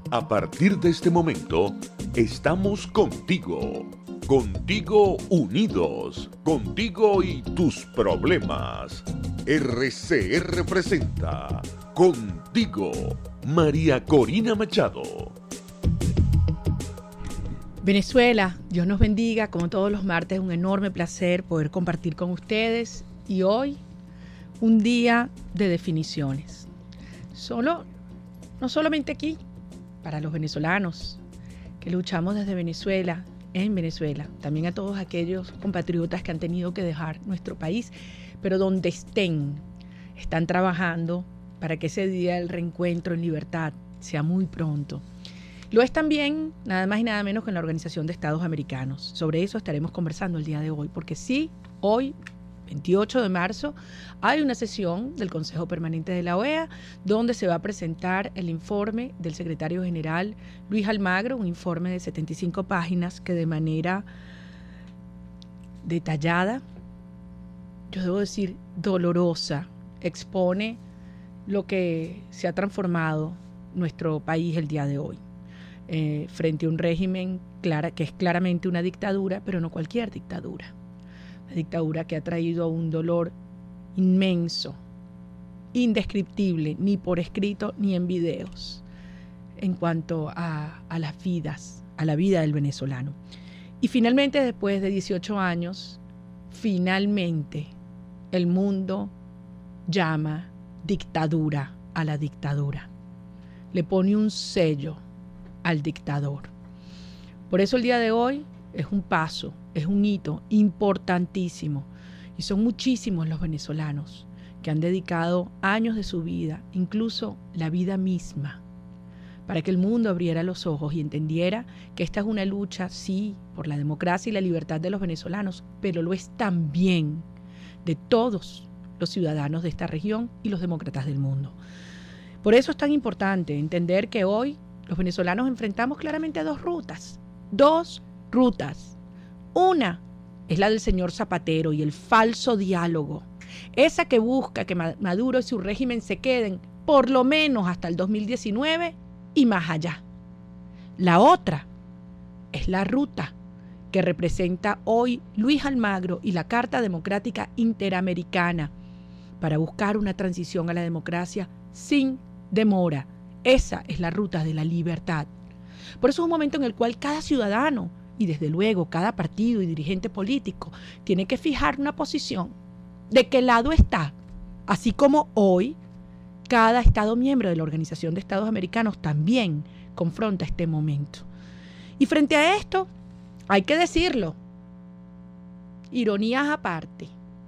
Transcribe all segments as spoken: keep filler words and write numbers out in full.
A partir de este momento, estamos contigo, contigo unidos, contigo y tus problemas. R C R presenta Contigo, María Corina Machado. Venezuela, Dios nos bendiga, como todos los martes, un enorme placer poder compartir con ustedes y hoy un día de definiciones. Solo, no solamente aquí, para los venezolanos que luchamos desde Venezuela, en Venezuela, también a todos aquellos compatriotas que han tenido que dejar nuestro país, pero donde estén, están trabajando para que ese día del reencuentro en libertad sea muy pronto. Lo es también, nada más y nada menos, que en la Organización de Estados Americanos. Sobre eso estaremos conversando el día de hoy, porque sí, hoy, veintiocho de marzo, hay una sesión del Consejo Permanente de la O E A donde se va a presentar el informe del secretario general Luis Almagro, un informe de setenta y cinco páginas que de manera detallada, yo debo decir dolorosa, expone lo que se ha transformado nuestro país el día de hoy. Eh, frente a un régimen clara, que es claramente una dictadura, pero no cualquier dictadura. Una dictadura que ha traído un dolor inmenso, indescriptible, ni por escrito ni en videos, en cuanto a, a las vidas, a la vida del venezolano. Y finalmente, después de dieciocho años, finalmente el mundo llama dictadura a la dictadura. Le pone un sello al dictador. Por eso el día de hoy es un paso, es un hito importantísimo. Y son muchísimos los venezolanos que han dedicado años de su vida, incluso la vida misma, para que el mundo abriera los ojos y entendiera que esta es una lucha, sí, por la democracia y la libertad de los venezolanos, pero lo es también de todos los ciudadanos de esta región y los demócratas del mundo. Por eso es tan importante entender que hoy los venezolanos enfrentamos claramente a dos rutas, dos rutas. Una es la del señor Zapatero y el falso diálogo, esa que busca que Maduro y su régimen se queden por lo menos hasta el dos mil diecinueve y más allá. La otra es la ruta que representa hoy Luis Almagro y la Carta Democrática Interamericana para buscar una transición a la democracia sin demora. Esa es la ruta de la libertad. Por eso es un momento en el cual cada ciudadano y desde luego cada partido y dirigente político tiene que fijar una posición de qué lado está, así como hoy cada Estado miembro de la Organización de Estados Americanos también confronta este momento. Y frente a esto, hay que decirlo, ironías aparte,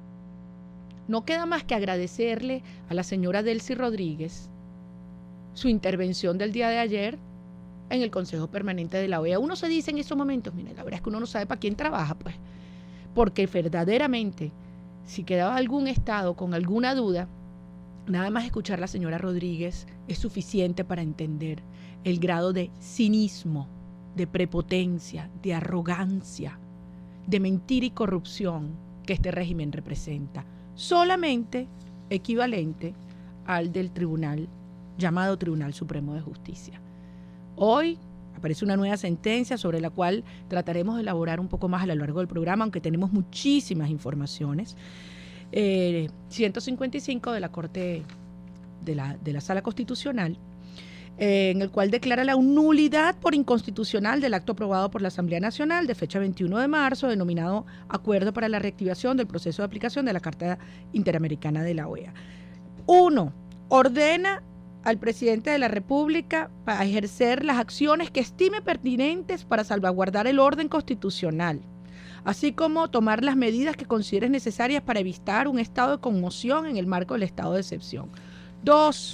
no queda más que agradecerle a la señora Delcy Rodríguez su intervención del día de ayer en el Consejo Permanente de la O E A. Uno se dice en esos momentos, mire, la verdad es que uno no sabe para quién trabaja, pues, porque verdaderamente, si quedaba algún estado con alguna duda, nada más escuchar a la señora Rodríguez es suficiente para entender el grado de cinismo, de prepotencia, de arrogancia, de mentira y corrupción que este régimen representa, solamente equivalente al del tribunal llamado Tribunal Supremo de Justicia. Hoy aparece una nueva sentencia sobre la cual trataremos de elaborar un poco más a lo largo del programa, aunque tenemos muchísimas informaciones. Eh, ciento cincuenta y cinco de la Corte de la, de la Sala Constitucional, eh, en el cual declara la nulidad por inconstitucional del acto aprobado por la Asamblea Nacional de fecha veintiuno de marzo, denominado Acuerdo para la Reactivación del Proceso de Aplicación de la Carta Interamericana de la O E A. Uno, ordena al presidente de la República para ejercer las acciones que estime pertinentes para salvaguardar el orden constitucional, así como tomar las medidas que considere necesarias para evitar un estado de conmoción en el marco del estado de excepción. Dos,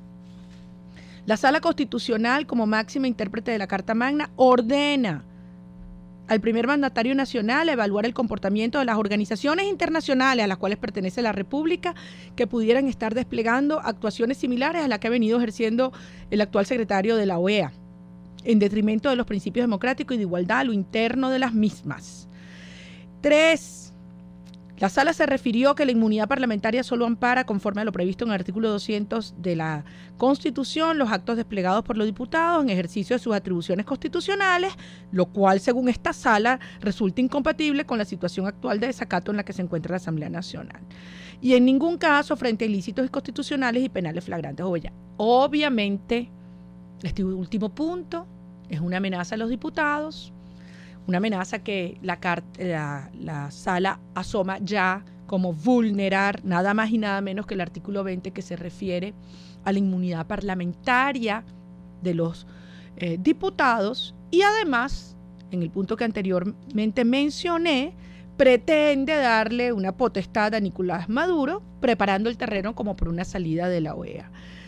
la Sala Constitucional, como máxima intérprete de la Carta Magna, ordena al primer mandatario nacional a evaluar el comportamiento de las organizaciones internacionales a las cuales pertenece la República que pudieran estar desplegando actuaciones similares a las que ha venido ejerciendo el actual secretario de la O E A, en detrimento de los principios democráticos y de igualdad a lo interno de las mismas. Tres, La sala se refirió que la inmunidad parlamentaria solo ampara, conforme a lo previsto en el artículo doscientos de la Constitución, los actos desplegados por los diputados en ejercicio de sus atribuciones constitucionales, lo cual, según esta sala, resulta incompatible con la situación actual de desacato en la que se encuentra la Asamblea Nacional. Y en ningún caso frente a ilícitos inconstitucionales y penales flagrantes. Obviamente, este último punto es una amenaza a los diputados, una amenaza que la, la, la sala asoma ya como vulnerar nada más y nada menos que el artículo veinte, que se refiere a la inmunidad parlamentaria de los eh, diputados, y además, en el punto que anteriormente mencioné, pretende darle una potestad a Nicolás Maduro, preparando el terreno como por una salida de la O E A.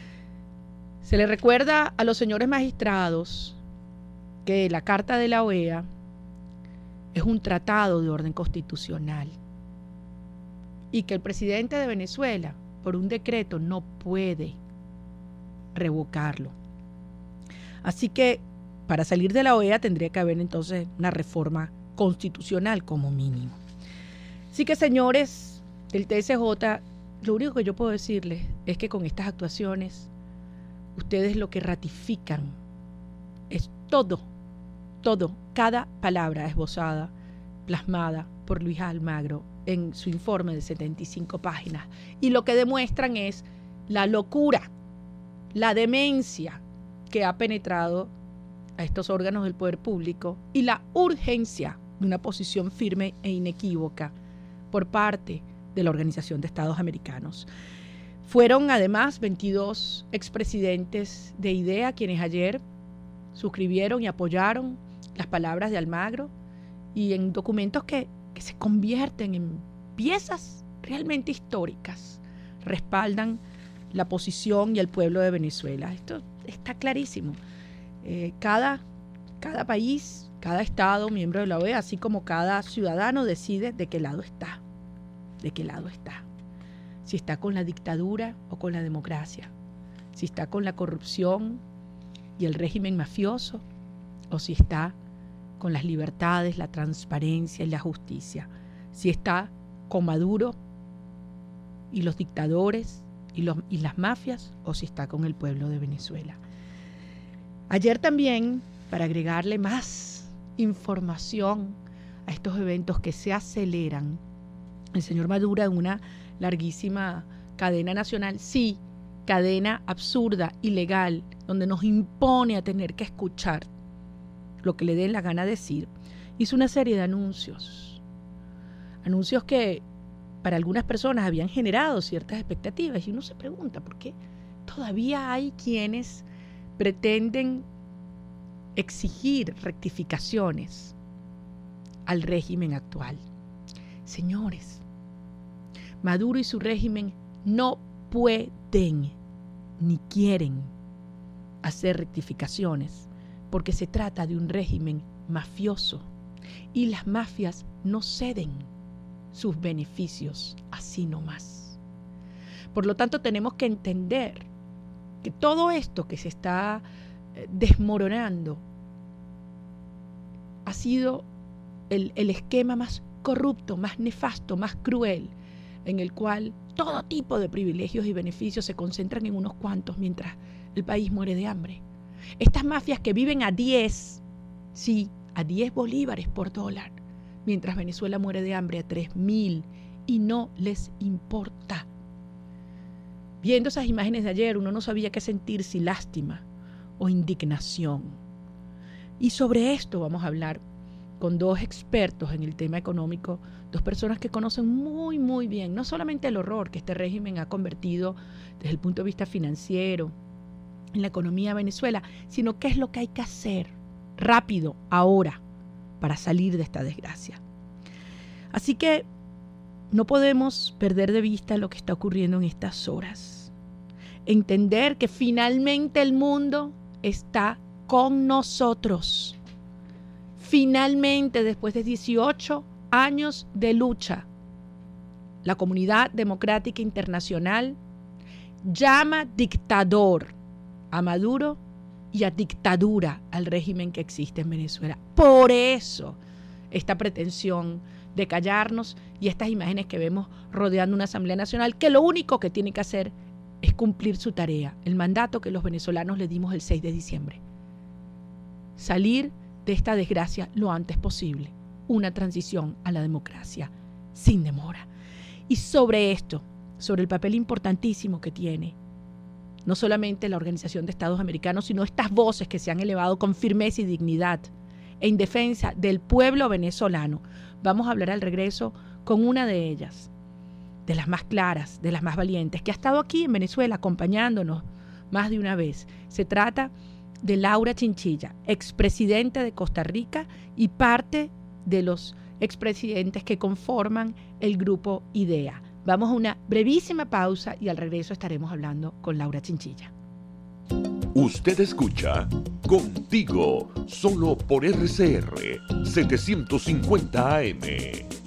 Se le recuerda a los señores magistrados que la Carta de la O E A es un tratado de orden constitucional y que el presidente de Venezuela, por un decreto, no puede revocarlo. Así que para salir de la O E A tendría que haber entonces una reforma constitucional como mínimo. Así que, señores del T S J, lo único que yo puedo decirles es que con estas actuaciones ustedes lo que ratifican es todo, todo, cada palabra esbozada, plasmada por Luis Almagro en su informe de setenta y cinco páginas. Y lo que demuestran es la locura, la demencia que ha penetrado a estos órganos del poder público y la urgencia de una posición firme e inequívoca por parte de la Organización de Estados Americanos. Fueron además veintidós expresidentes de IDEA quienes ayer suscribieron y apoyaron las palabras de Almagro, y en documentos que, que se convierten en piezas realmente históricas, respaldan la posición y el pueblo de Venezuela. Esto está clarísimo. Eh, cada, cada país, cada estado miembro de la O E A, así como cada ciudadano, decide de qué lado está, de qué lado está. Si está con la dictadura o con la democracia, si está con la corrupción y el régimen mafioso, o si está con las libertades, la transparencia y la justicia, si está con Maduro y los dictadores y, los, y las mafias, o si está con el pueblo de Venezuela. Ayer también, para agregarle más información a estos eventos que se aceleran, el señor Maduro, en una larguísima cadena nacional, sí, cadena absurda, ilegal, donde nos impone a tener que escuchar lo que le dé la gana decir, hizo una serie de anuncios, anuncios que para algunas personas habían generado ciertas expectativas, y uno se pregunta por qué todavía hay quienes pretenden exigir rectificaciones al régimen actual. Señores, Maduro y su régimen no pueden ni quieren hacer rectificaciones, porque se trata de un régimen mafioso y las mafias no ceden sus beneficios así nomás. Por lo tanto, tenemos que entender que todo esto que se está desmoronando ha sido el, el esquema más corrupto, más nefasto, más cruel, en el cual todo tipo de privilegios y beneficios se concentran en unos cuantos mientras el país muere de hambre. Estas mafias que viven a diez, sí, a diez bolívares por dólar, mientras Venezuela muere de hambre a tres mil, y no les importa. Viendo esas imágenes de ayer, uno no sabía qué sentir, si lástima o indignación. Y sobre esto vamos a hablar con dos expertos en el tema económico, dos personas que conocen muy, muy bien, no solamente el horror que este régimen ha convertido desde el punto de vista financiero en la economía de Venezuela, sino qué es lo que hay que hacer rápido, ahora, para salir de esta desgracia. Así que no podemos perder de vista lo que está ocurriendo en estas horas. Entender que finalmente el mundo está con nosotros. Finalmente, después de dieciocho años de lucha, la comunidad democrática internacional llama dictador a Maduro y a dictadura al régimen que existe en Venezuela. Por eso, esta pretensión de callarnos y estas imágenes que vemos rodeando una Asamblea Nacional que lo único que tiene que hacer es cumplir su tarea, el mandato que los venezolanos le dimos el seis de diciembre. Salir de esta desgracia lo antes posible, una transición a la democracia sin demora. Y sobre esto, sobre el papel importantísimo que tiene no solamente la Organización de Estados Americanos, sino estas voces que se han elevado con firmeza y dignidad en defensa del pueblo venezolano. Vamos a hablar al regreso con una de ellas, de las más claras, de las más valientes, que ha estado aquí en Venezuela acompañándonos más de una vez. Se trata de Laura Chinchilla, expresidenta de Costa Rica y parte de los expresidentes que conforman el grupo IDEA. Vamos a una brevísima pausa y al regreso estaremos hablando con Laura Chinchilla. Usted escucha Contigo, solo por R C R setecientos cincuenta A M.